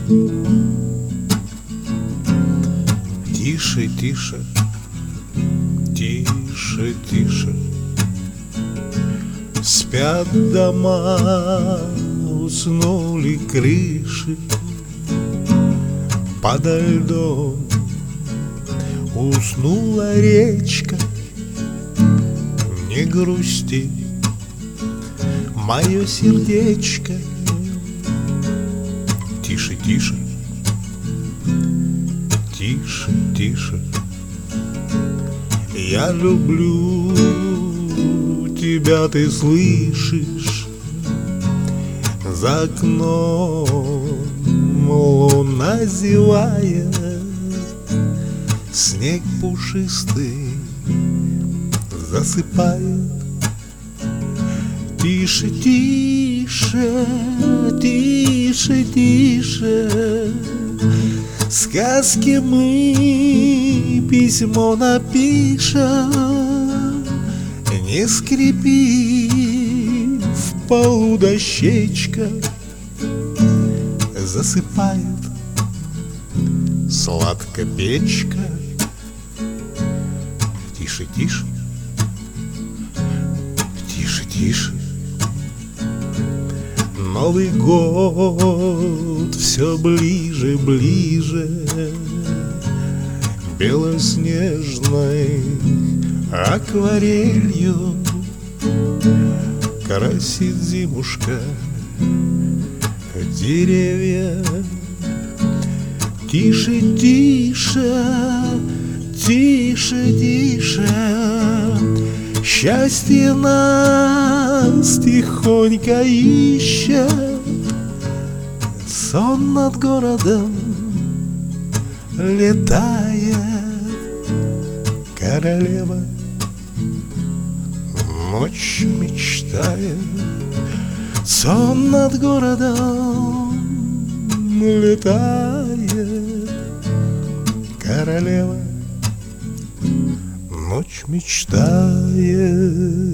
Тише, тише, тише, тише. Спят дома, уснули крыши. Подо льдом уснула речка. Не грусти, мое сердечко. Тише, тише, тише, тише. Я люблю тебя, ты слышишь? За окном луна зевает, снег пушистый засыпает. Тише, тише, тише, тише. Сказки мы письмо напишем. Не скрипи в полу дощечка. Засыпает сладко печка. Тише, тише, тише, тише. Новый год все ближе, ближе. Белоснежной акварелью красит зимушка деревья. Тише, тише, тише, тише. Счастье нас тихонько ищет. Сон над городом летает. Королева ночь мечтает. Сон над городом летает. Королева ночь мечтает.